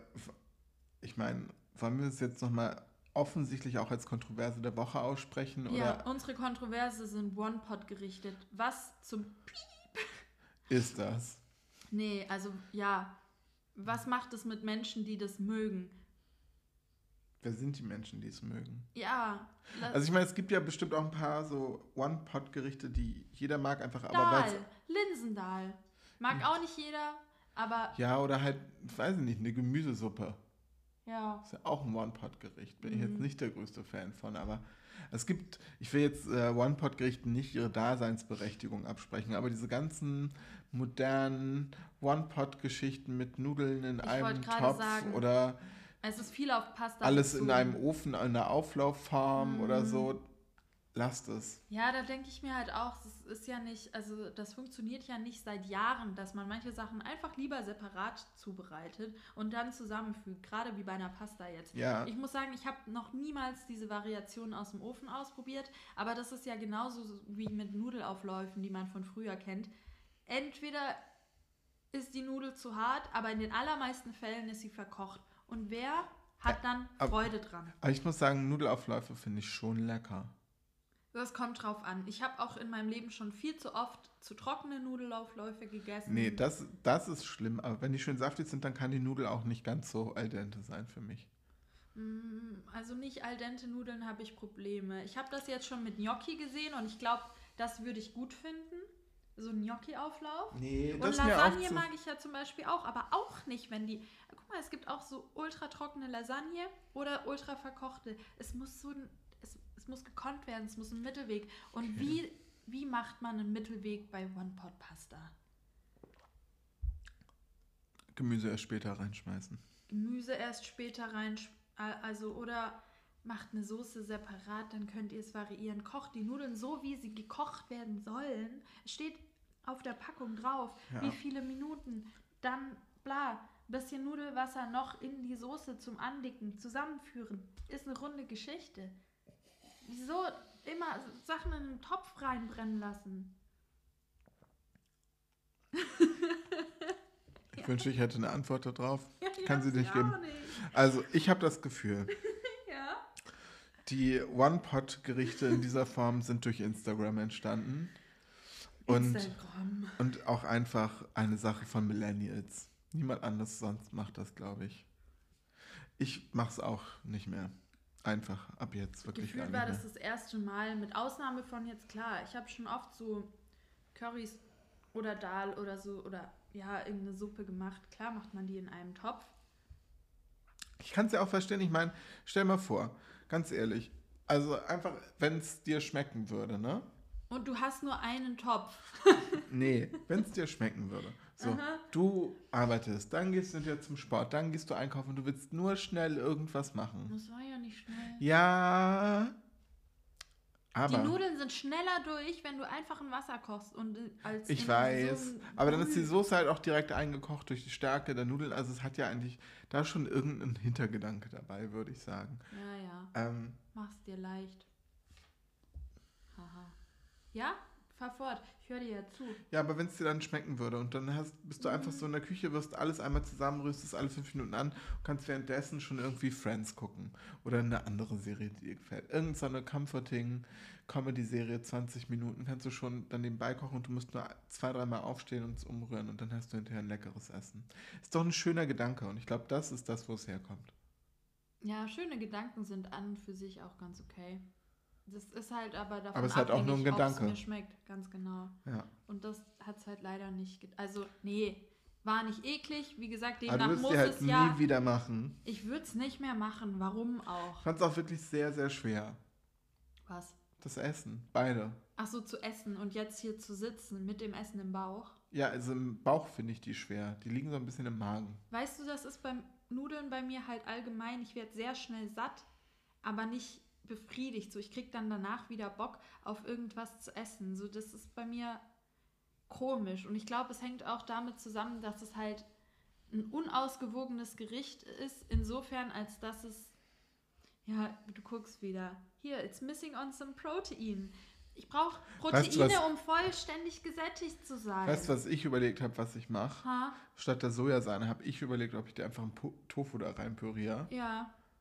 es jetzt nochmal offensichtlich auch als Kontroverse der Woche aussprechen? Ja, Oder unsere Kontroverse sind One-Pot gerichtet. Was zum ist das? Nee, also ja. Was macht es mit Menschen, die das mögen? Wer sind die Menschen, die es mögen? Ja. Also ich meine, es gibt ja bestimmt auch ein paar so One-Pot-Gerichte, die jeder mag, einfach aber Dahl, Linsendahl. Mag auch nicht jeder, aber ja, oder halt, ich weiß nicht, eine Gemüsesuppe. ja. Ist ja auch ein One-Pot-Gericht. Bin ich jetzt nicht der größte Fan von, aber es gibt, ich will jetzt One-Pot-Gerichten nicht ihre Daseinsberechtigung absprechen, aber diese ganzen modernen One-Pot-Geschichten mit Nudeln in Ich einem wollte gerade Topf sagen, oder es ist viel auf Pasta alles in bezogen. einem Ofen, in einer Auflaufform oder so, lasst es. Ja, da denke ich mir halt auch, das ist ja nicht, also das funktioniert ja nicht seit Jahren, dass man manche Sachen einfach lieber separat zubereitet und dann zusammenfügt, gerade wie bei einer Pasta jetzt. Ja. Ich muss sagen, ich habe noch niemals diese Variation aus dem Ofen ausprobiert, aber das ist ja genauso wie mit Nudelaufläufen, die man von früher kennt. Entweder ist die Nudel zu hart, aber in den allermeisten Fällen ist sie verkocht. Und wer hat dann Freude dran? Aber ich muss sagen, Nudelaufläufe finde ich schon lecker. Das kommt drauf an. Ich habe auch in meinem Leben schon viel zu oft zu trockene Nudelaufläufe gegessen. Nee, das ist schlimm, aber wenn die schön saftig sind, dann kann die Nudel auch nicht ganz so al dente sein für mich. Also nicht al dente Nudeln habe ich Probleme. Ich habe das jetzt schon mit Gnocchi gesehen und ich glaube, das würde ich gut finden. So ein Gnocchi-Auflauf. Nee, Und das ist mir auch Lasagne zu... mag ich ja zum Beispiel auch, aber auch nicht, wenn die... Guck mal, es gibt auch so ultra trockene Lasagne oder ultra verkochte. Es muss gekonnt werden, es muss ein Mittelweg. Und wie macht man einen Mittelweg bei One-Pot-Pasta? Gemüse erst später reinschmeißen. Gemüse erst später rein, oder macht eine Soße separat, dann könnt ihr es variieren. Kocht die Nudeln so, wie sie gekocht werden sollen. Es steht auf der Packung drauf, wie viele Minuten. Dann, bla, bisschen Nudelwasser noch in die Soße zum Andicken, zusammenführen. Ist eine runde Geschichte. Wieso immer Sachen in einen Topf reinbrennen lassen? Ich wünschte, ich hätte eine Antwort darauf. Ich Kann sie hab's nicht ja geben. auch nicht. Also, ich habe das Gefühl, Ja. die One-Pot-Gerichte in dieser Form sind durch Instagram entstanden. Instagram. Und auch einfach eine Sache von Millennials. Niemand anderes sonst macht das, glaube ich. Ich mache es auch nicht mehr. Einfach ab jetzt wirklich Gefühlt gar war nicht das das erste Mal, mit Ausnahme von jetzt, klar, ich habe schon oft so Currys oder Dal oder so, oder ja, irgendeine Suppe gemacht. Klar macht man die in einem Topf. Ich kann es ja auch verstehen. Ich meine, stell mal vor, ganz ehrlich, also einfach, wenn es dir schmecken würde, ne? Und du hast nur einen Topf. Nee, wenn es dir schmecken würde. So, Aha. du arbeitest, dann gehst du dir zum Sport, dann gehst du einkaufen und du willst nur schnell irgendwas machen. Das war ja nicht schnell. Ja, Die aber Nudeln sind schneller durch, wenn du einfach ein Wasser kochst. Und als ich in weiß, so einem aber dann ist die Brüh- Soße halt auch direkt eingekocht durch die Stärke der Nudeln. Also es hat ja eigentlich da schon irgendein Hintergedanke dabei, würde ich sagen. Ja, mach's dir leicht. Haha. Ja? Fahr fort. Ich höre dir ja zu. Ja, aber wenn es dir dann schmecken würde und dann bist du einfach so in der Küche, wirst alles einmal zusammen, rüstest alle 5 Minuten an und kannst währenddessen schon irgendwie Friends gucken oder eine andere Serie, die dir gefällt. Irgend so eine comforting Comedy-Serie, 20 Minuten, kannst du schon dann nebenbei kochen und du musst nur 2-3 Mal aufstehen und es umrühren und dann hast du hinterher ein leckeres Essen. Ist doch ein schöner Gedanke und ich glaube, das ist das, wo es herkommt. Ja, schöne Gedanken sind an und für sich auch ganz okay. Das ist halt aber davon Aber es ist halt auch nur ein abhängig, ob es Gedanke. mir schmeckt, ganz genau. Ja. Und das hat es halt leider nicht. Also, nee, war nicht eklig. Wie gesagt, Aber demnach du wirst muss die halt es nie ja. wieder machen. Ich würde es nicht mehr machen. Warum auch? Ich fand es auch wirklich sehr, sehr schwer. Was? Das Essen, beide. Ach so, zu essen und jetzt hier zu sitzen mit dem Essen im Bauch. Ja, also im Bauch finde ich die schwer. Die liegen so ein bisschen im Magen. Weißt du, das ist beim Nudeln bei mir halt allgemein. Ich werde sehr schnell satt, aber nicht befriedigt. So, ich kriege dann danach wieder Bock auf irgendwas zu essen. So, das ist bei mir komisch. Und ich glaube, es hängt auch damit zusammen, dass es halt ein unausgewogenes Gericht ist, insofern, als dass es, ja, du guckst wieder, hier, it's missing on some protein. Ich brauche Weißt du, Proteine, was- um vollständig gesättigt zu sein. Weißt du, was ich überlegt habe, was ich mache? Ha? Statt der Sojasahne habe ich überlegt, ob ich dir einfach einen Tofu da rein püriere. Ja.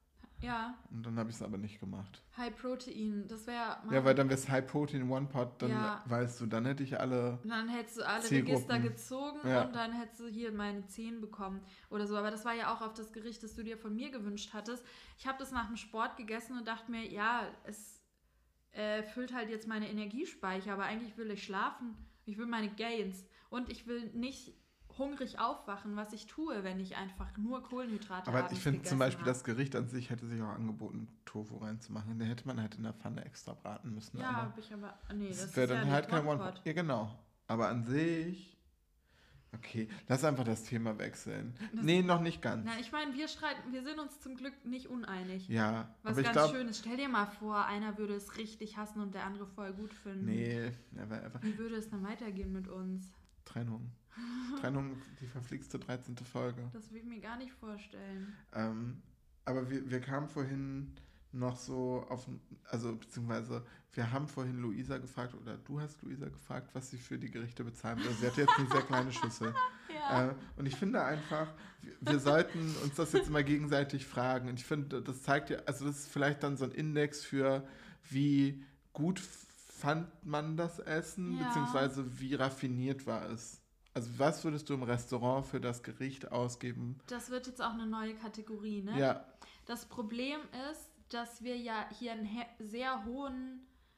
Ja, Und dann habe ich es aber nicht gemacht. High Protein, das wäre... Ja, weil dann wäre es High Protein One Pot, dann Ja. weißt du, dann hätte ich alle... Dann hättest du alle Zielgruppen. Register gezogen Ja. und dann hättest du hier meine 10 bekommen oder so. Aber das war ja auch auf das Gericht, das du dir von mir gewünscht hattest. Ich habe das nach dem Sport gegessen und dachte mir, ja, es füllt halt jetzt meine Energiespeicher, aber eigentlich will ich schlafen. Ich will meine Gains und ich will nicht hungrig aufwachen, was ich tue, wenn ich einfach nur Kohlenhydrate Aber abends ich finde zum gegessen Beispiel, habe. das Gericht an sich hätte sich auch angeboten, Tofu reinzumachen. Den hätte man halt in der Pfanne extra braten müssen. Ja, aber habe ich aber... Nee, das ist wäre ja dann nicht halt kein One-Pot. One-Pot. Ja, genau. Aber an sich... Okay, lass einfach das Thema wechseln. Nee, noch nicht ganz. Na, ich meine, wir sind uns zum Glück nicht uneinig. Ja, Was aber ich ganz glaube... Schönes. Stell dir mal vor, einer würde es richtig hassen und der andere voll gut finden. Nee, never ever. Wie würde es dann weitergehen mit uns? Trennung. Trennung, die verflixte 13. Folge. Das will ich mir gar nicht vorstellen. Aber wir kamen vorhin noch so auf, also beziehungsweise wir haben vorhin Luisa gefragt, oder du hast Luisa gefragt, was sie für die Gerichte bezahlen würde. Sie hat jetzt eine sehr kleine Schüssel. Ja. Und ich finde einfach, wir sollten uns das jetzt immer gegenseitig fragen. Und ich finde, das zeigt ja, also das ist vielleicht dann so ein Index für, wie gut fand man das Essen, Ja. beziehungsweise wie raffiniert war es. Also was würdest du im Restaurant für das Gericht ausgeben? Das wird jetzt auch eine neue Kategorie, ne? Ja, Das Problem ist, dass wir ja hier einen sehr hohen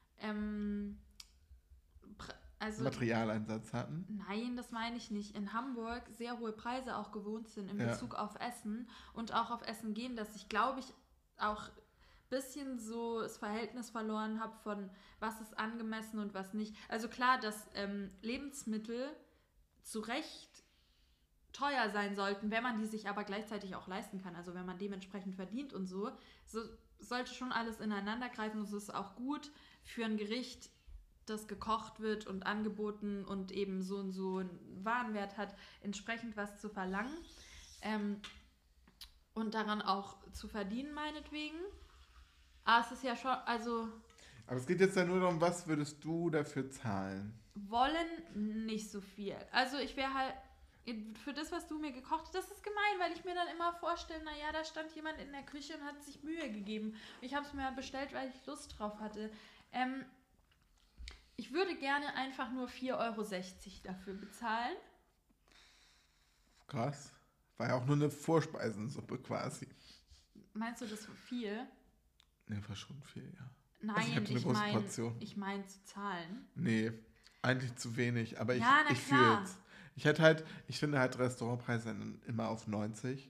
also Materialeinsatz hatten. nein, das meine ich nicht. In Hamburg sehr hohe Preise auch gewohnt sind in Ja. Bezug auf Essen und auch auf Essen gehen, dass ich, glaube ich, auch ein bisschen so das Verhältnis verloren habe von was ist angemessen und was nicht. Also klar, dass Lebensmittel zu Recht teuer sein sollten, wenn man die sich aber gleichzeitig auch leisten kann. Also wenn man dementsprechend verdient und so sollte schon alles ineinander greifen. Und es ist auch gut für ein Gericht, das gekocht wird und angeboten und eben so und so einen Warenwert hat, entsprechend was zu verlangen und daran auch zu verdienen, meinetwegen. Aber es ist ja schon, also Aber es geht jetzt ja nur darum, was würdest du dafür zahlen? wollen nicht so viel. Also ich wäre halt, für das, was du mir gekocht hast, das ist gemein, weil ich mir dann immer vorstelle, naja, da stand jemand in der Küche und hat sich Mühe gegeben. Ich habe es mir bestellt, weil ich Lust drauf hatte. Ich würde gerne einfach nur 4,60 € dafür bezahlen. Krass. War ja auch nur eine Vorspeisensuppe quasi. Meinst du das viel? Nee, war schon viel, ja. Nein, Also ich hatte eine große Portion. ich meine zu zahlen. Nee, eigentlich zu wenig, aber Ja, na ich klar. fühl's. Ich finde halt Restaurantpreise dann immer auf 90.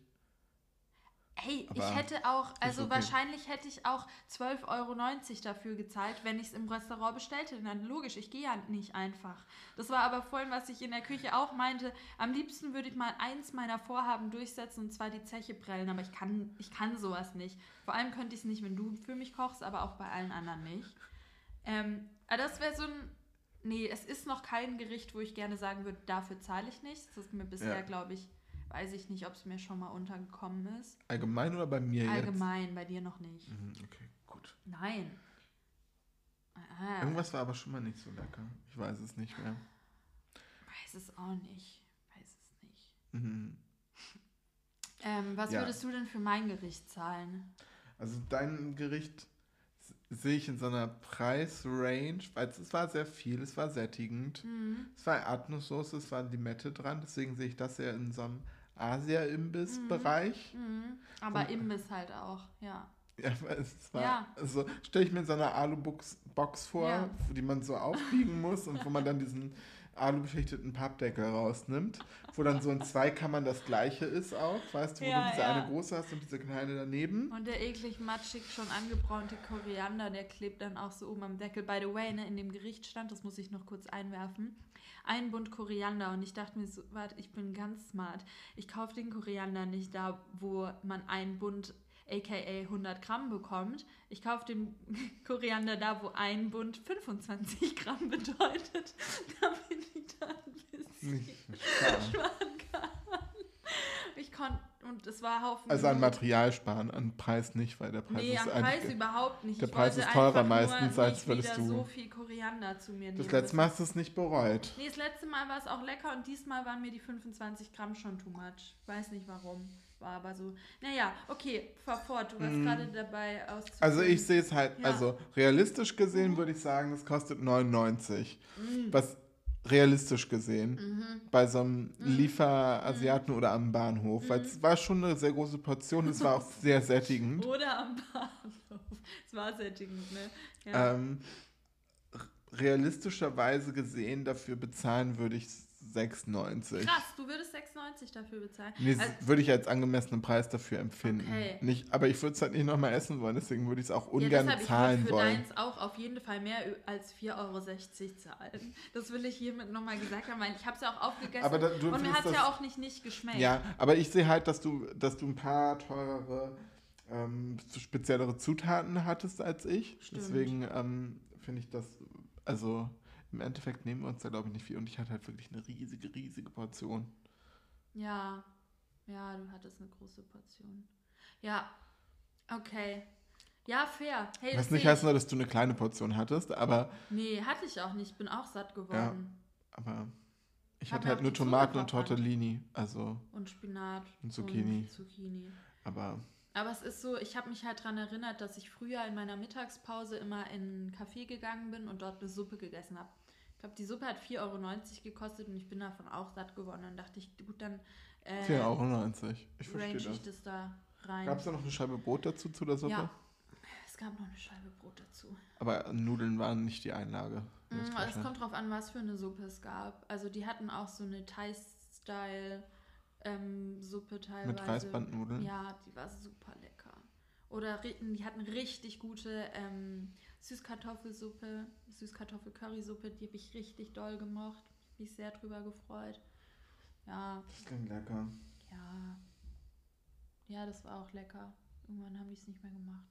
Hey, Aber ich hätte auch, also okay. wahrscheinlich hätte ich auch 12,90 € dafür gezahlt, wenn ich es im Restaurant bestellt hätte. Dann logisch, ich gehe ja nicht einfach. Das war aber vorhin, was ich in der Küche auch meinte. Am liebsten würde ich mal eins meiner Vorhaben durchsetzen, und zwar die Zeche prellen. Aber ich kann sowas nicht. Vor allem könnte ich es nicht, wenn du für mich kochst, aber auch bei allen anderen nicht. Aber das wäre so ein... Nee, es ist noch kein Gericht, wo ich gerne sagen würde, dafür zahle ich nichts. Das ist mir bisher, Ja. glaube ich, weiß ich nicht, ob es mir schon mal untergekommen ist. Allgemein oder bei mir Allgemein, bei dir noch nicht. jetzt? Mhm, okay, gut. Nein. Irgendwas war aber schon mal nicht so lecker. Ich weiß es nicht mehr. Weiß es auch nicht. Weiß es nicht. Mhm. Was Ja. würdest du denn für mein Gericht zahlen? Also dein Gericht sehe ich in so einer Preisrange, weil es war sehr viel, es war sättigend. Es war Erdnusssoße, es war Limette dran, deswegen sehe ich das ja in so einem Asia-Imbiss-Bereich. Aber Und- Imbiss halt auch, ja. Ja, weil es war, Ja. also stelle ich mir in so einer Alu-Box vor, Ja. die man so aufbiegen muss und wo man dann diesen alubeschichteten Pappdeckel rausnimmt, wo dann so in 2 Kammern das gleiche ist auch, weißt du, wo Ja, du diese ja. eine große hast und diese kleine daneben. Und der eklig matschig schon angebraunte Koriander, der klebt dann auch so oben am Deckel. By the way, ne, in dem Gericht stand, das muss ich noch kurz einwerfen, ein Bund Koriander. Und ich dachte mir so, warte, ich bin ganz smart. Ich kaufe den Koriander nicht da, wo man ein Bund aka 100 Gramm bekommt. Ich kaufe den Koriander da, wo ein Bund 25 Gramm bedeutet, damit ich da ein bisschen Nicht sparen. sparen kann. Ich konnte, und es war Haufen. Also an Material sparen, an Preis nicht, weil der Preis Nee, ist am eigentlich... Preis überhaupt nicht. der Ich Preis wollte ist teurer einfach nur meistens, als nicht würdest wieder du- so viel Koriander zu mir nehmen. Das letzte Mal hast du es nicht bereut. Nee, das letzte Mal war es auch lecker und diesmal waren mir die 25 Gramm schon too much. Weiß nicht warum. war aber so. Naja, okay, fahr fort. Du warst gerade dabei auszuführen. Also ich sehe es halt, Ja. also realistisch gesehen würde ich sagen, es kostet 99. Was realistisch gesehen bei so einem Lieferasiaten oder am Bahnhof, weil es war schon eine sehr große Portion, es war auch sehr sättigend. Oder am Bahnhof. Es war sättigend, ne? Ja. Realistischerweise gesehen dafür bezahlen würde ich 6,90. Krass, du würdest 6,90 dafür bezahlen. Nee, Also, würde ich als angemessenen Preis dafür empfinden. Okay. Nicht, aber ich würde es halt nicht nochmal essen wollen, deswegen würde ich es auch ja, ungern deshalb, zahlen ich würde für wollen. deins auch auf jeden Fall mehr als 4,60 Euro zahlen. Das will ich hiermit nochmal gesagt haben, weil ich habe es ja auch aufgegessen Aber du und mir findest hat es das- ja auch nicht geschmeckt. Ja, aber ich sehe halt, dass du ein paar teurere, speziellere Zutaten hattest als ich. Stimmt. Deswegen finde ich das, also im Endeffekt nehmen wir uns da glaube ich nicht viel. Und ich hatte halt wirklich eine riesige, riesige Portion. Ja, du hattest eine große Portion. Ja, okay. Ja, fair. Hey, Was das nicht sehe heißt nur, dass du eine kleine Portion hattest, aber, Nee, hatte ich auch nicht. Ich bin auch satt geworden. aber ich Hab hatte mir halt auch nur die Zunge Tomaten und verbrannt. Tortellini. Also, Und Spinat. Und Zucchini. Und Zucchini. aber Aber es ist so, ich habe mich halt daran erinnert, dass ich früher in meiner Mittagspause immer in einen Café gegangen bin und dort eine Suppe gegessen habe. Ich glaube, die Suppe hat 4,90 Euro gekostet und ich bin davon auch satt geworden. Dann dachte ich, gut, dann 4,90 Euro. Ich range verstehe ich das. das da rein. Gab es da noch eine Scheibe Brot dazu zu der Suppe? Ja, es gab noch eine Scheibe Brot dazu. Aber Nudeln waren nicht die Einlage. Es kommt drauf an, was für eine Suppe es gab. Also die hatten auch so eine Thai-Style Suppe teilweise. Mit Reisbandnudeln? Ja, die war super lecker. Oder die hatten richtig gute Süßkartoffelsuppe, Süßkartoffel-Currysuppe, die habe ich richtig doll gemocht. Hab mich sehr drüber gefreut. Ja, Das klingt lecker. ja. Ja, das war auch lecker. Irgendwann habe ich es nicht mehr gemacht.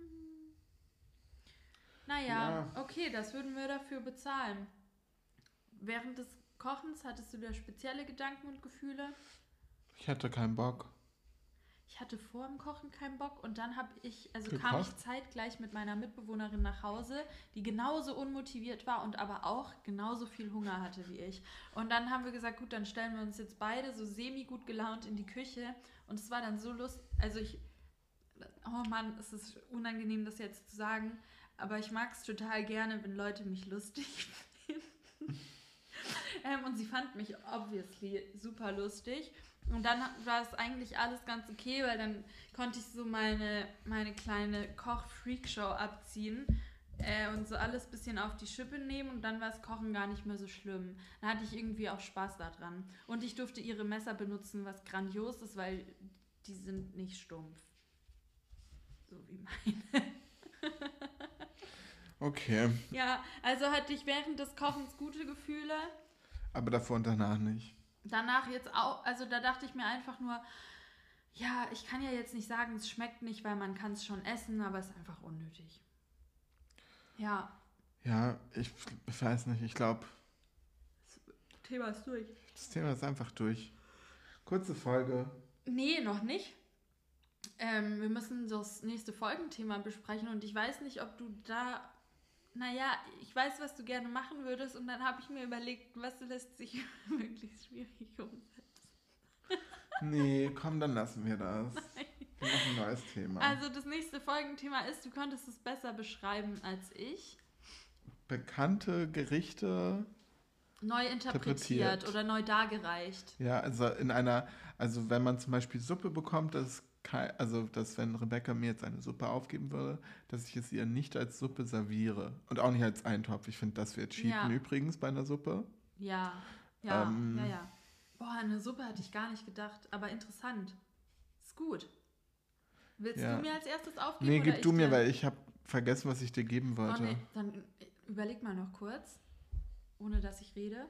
Naja, okay, das würden wir dafür bezahlen. Während des Kochens hattest du da spezielle Gedanken und Gefühle? Ich hatte keinen Bock. Ich hatte vor dem Kochen keinen Bock und dann kam ich Gekocht? zeitgleich mit meiner Mitbewohnerin nach Hause, die genauso unmotiviert war und aber auch genauso viel Hunger hatte wie ich. Und dann haben wir gesagt, gut, dann stellen wir uns jetzt beide so semi-gut gelaunt in die Küche und es war dann so lustig, oh Mann, es ist unangenehm, das jetzt zu sagen, aber ich mag es total gerne, wenn Leute mich lustig finden. Und sie fand mich obviously super lustig. Und dann war es eigentlich alles ganz okay, weil dann konnte ich so meine kleine Koch-Freak-Show abziehen und so alles ein bisschen auf die Schippe nehmen und dann war das Kochen gar nicht mehr so schlimm. Dann hatte ich irgendwie auch Spaß daran. Und ich durfte ihre Messer benutzen, was grandios ist, weil die sind nicht stumpf. So wie meine. Okay. Ja, also hatte ich während des Kochens gute Gefühle. Aber davor und danach nicht. Danach jetzt auch, also da dachte ich mir einfach nur, ja, ich kann ja jetzt nicht sagen, es schmeckt nicht, weil man kann es schon essen, aber es ist einfach unnötig. Ja. Ja, ich weiß nicht. Ich glaube, Das Thema ist durch. das Thema ist einfach durch. Kurze Folge. Nee, noch nicht. Wir müssen das nächste Folgenthema besprechen und ich weiß nicht, ob du da... Naja, ich weiß, was du gerne machen würdest und dann habe ich mir überlegt, was lässt sich möglichst schwierig umsetzen. Nee, komm, dann lassen wir das. Wir machen ein neues Thema. Also das nächste Folgenthema ist, du konntest es besser beschreiben als ich. Bekannte Gerichte. Neu interpretiert oder neu dargereicht. Ja, also wenn man zum Beispiel Suppe bekommt, dass wenn Rebecca mir jetzt eine Suppe aufgeben würde, dass ich es ihr nicht als Suppe serviere. Und auch nicht als Eintopf. Ich finde, das wird cheaten übrigens bei einer Suppe. Ja. Ja. Boah, eine Suppe hatte ich gar nicht gedacht, aber interessant. Ist gut. Willst du mir als erstes aufgeben? Nee, oder gib du mir, dir? weil ich habe vergessen, was ich dir geben wollte. Oh, nee. Dann überleg mal noch kurz, ohne dass ich rede.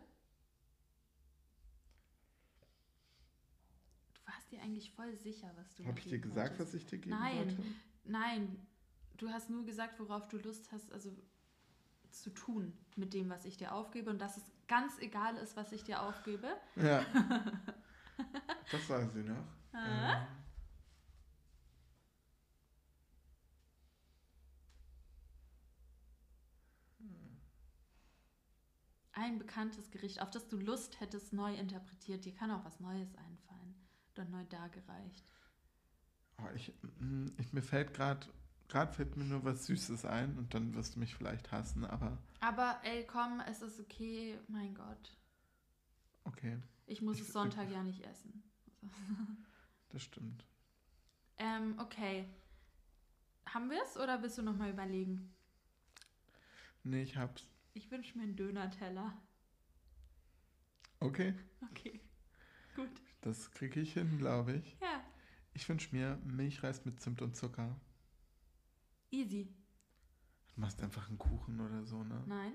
Du warst dir eigentlich voll sicher, was du Habe ich dir geben gesagt, wolltest. was ich dir geben wollte? Nein. Du hast nur gesagt, worauf du Lust hast, also zu tun mit dem, was ich dir aufgebe und dass es ganz egal ist, was ich dir aufgebe. Ja. Das sagen sie noch. Ein bekanntes Gericht, auf das du Lust hättest, neu interpretiert. Dir kann auch was Neues einfallen oder neu dargereicht. Mir fällt gerade fällt mir nur was Süßes ein und dann wirst du mich vielleicht hassen, aber Aber ey, komm, es ist okay. Mein Gott. okay, Ich muss es Sonntag ja nicht essen. das stimmt. Okay. Haben wir es oder willst du nochmal überlegen? Nee, ich hab's. Ich wünsche mir einen Döner-Teller. Okay, Okay, gut. das kriege ich hin, glaube ich. Ja, Ich wünsche mir Milchreis mit Zimt und Zucker. easy. Du machst einfach einen Kuchen oder so, ne? Nein,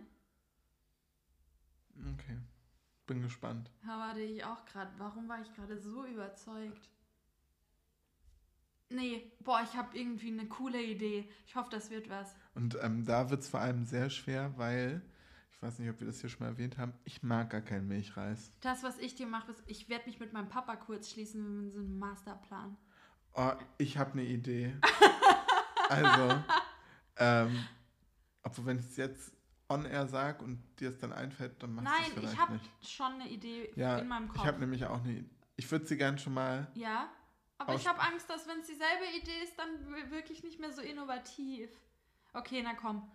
Okay, bin gespannt. warte ich auch gerade. Warum war ich gerade so überzeugt? Nee, boah, ich habe irgendwie eine coole Idee. Ich hoffe, das wird was. Und da wird es vor allem sehr schwer, weil, ich weiß nicht, ob wir das hier schon mal erwähnt haben, ich mag gar keinen Milchreis. Das, was ich dir mache, ist, ich werde mich mit meinem Papa kurz schließen mit so einem Masterplan. Oh, ich habe eine Idee. Also, obwohl, wenn ich es jetzt on-air sage und dir es dann einfällt, dann machst du es Nein, vielleicht ich habe nicht. schon eine Idee Ja, in meinem Kopf. ich habe nämlich auch eine Idee. Ich würde sie gern schon mal... Ja, aber ich habe Angst, dass wenn es dieselbe Idee ist, dann wirklich nicht mehr so innovativ. Okay, na komm.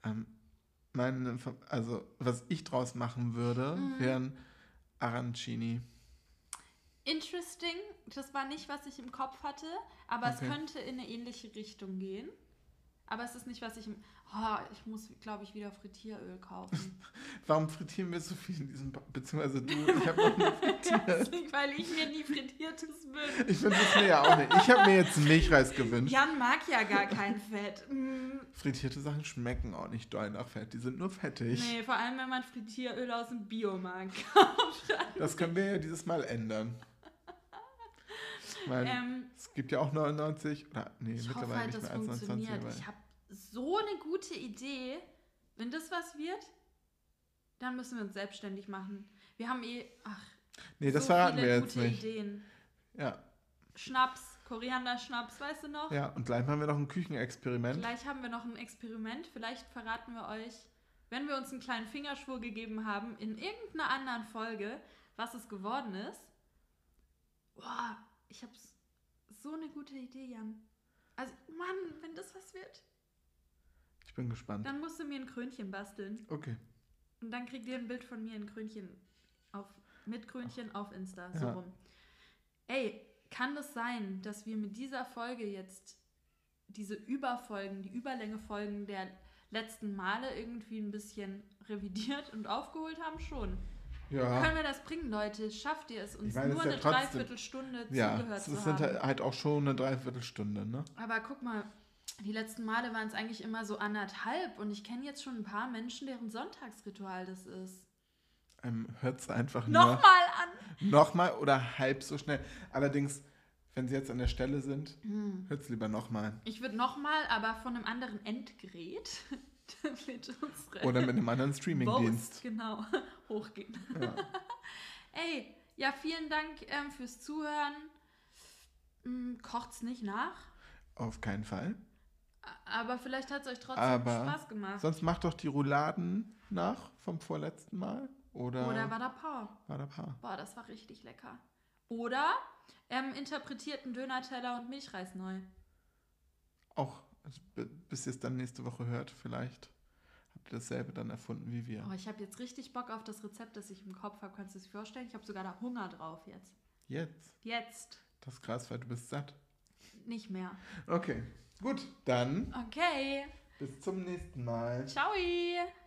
Also, was ich draus machen würde, wären Arancini. Interesting. Das war nicht, was ich im Kopf hatte, aber Okay. es könnte in eine ähnliche Richtung gehen. Aber es ist nicht, was ich im... Oh, ich muss, glaube ich, wieder Frittieröl kaufen. Warum frittieren wir so viel in diesem... Beziehungsweise du, ich habe noch nie frittiert. Weil ich mir nie frittiertes wünsche. Ich finde es mir ja auch nicht. Ich habe mir jetzt einen Milchreis gewünscht. Jan mag ja gar kein Fett. Frittierte Sachen schmecken auch nicht doll nach Fett. Die sind nur fettig. Nee, vor allem, wenn man Frittieröl aus dem Biomarkt kauft. Das können wir ja dieses Mal ändern. Ich meine, es gibt ja auch 99... Ich hoffe mittlerweile halt, nicht das mehr als 29. funktioniert. weil- Ich habe so eine gute Idee. Wenn das was wird, dann müssen wir uns selbstständig machen. Wir haben Nee, das so verraten viele wir jetzt gute nicht. Ideen. Ja, Schnaps, Koriander-Schnaps, weißt du noch? ja, und gleich machen wir noch ein Küchenexperiment. Gleich haben wir noch ein Experiment. Vielleicht verraten wir euch, wenn wir uns einen kleinen Fingerschwur gegeben haben, in irgendeiner anderen Folge, was es geworden ist. Boah, ich habe so eine gute Idee, Jan. Also, Mann, wenn das was wird, Ich bin gespannt. dann musst du mir ein Krönchen basteln. Okay. Und dann kriegt ihr ein Bild von mir in Krönchen mit Krönchen auf Insta. So Ja. rum. Ey, kann das sein, dass wir mit dieser Folge jetzt diese Überfolgen, die Überlänge-Folgen der letzten Male irgendwie ein bisschen revidiert und aufgeholt haben? Schon. Ja. Können wir das bringen, Leute? Schafft ihr es, uns Ich meine, nur es ist eine ja trotzdem- Dreiviertelstunde Ja, zugehört es zu sind haben? halt auch schon eine Dreiviertelstunde, ne? Aber guck mal, die letzten Male waren es eigentlich immer so 1,5 und ich kenne jetzt schon ein paar Menschen, deren Sonntagsritual das ist. Hört es einfach Nochmal an! Nochmal oder halb so schnell. Allerdings, wenn sie jetzt an der Stelle sind, hört es lieber nochmal. Ich würde nochmal, aber von einem anderen Endgerät, damit unsere Oder mit einem anderen Streamingdienst. Votes, genau, hochgehen. Ja. Ey, ja, vielen Dank fürs Zuhören. Kocht's nicht nach, Auf keinen Fall. aber vielleicht hat es euch trotzdem Aber Spaß gemacht. Sonst macht doch die Rouladen nach vom vorletzten Mal. Oder Vada Paw. Vada Paw. Boah, das war richtig lecker. Oder interpretiert einen Döner-Teller und Milchreis neu. Auch, also, bis ihr es dann nächste Woche hört, vielleicht habt ihr dasselbe dann erfunden wie wir. Oh, ich habe jetzt richtig Bock auf das Rezept, das ich im Kopf habe. Kannst du es dir vorstellen? Ich habe sogar da Hunger drauf jetzt. Jetzt. Jetzt. Das ist krass, weil du bist satt. Nicht mehr. Okay, gut, dann Okay. bis zum nächsten Mal. Ciao.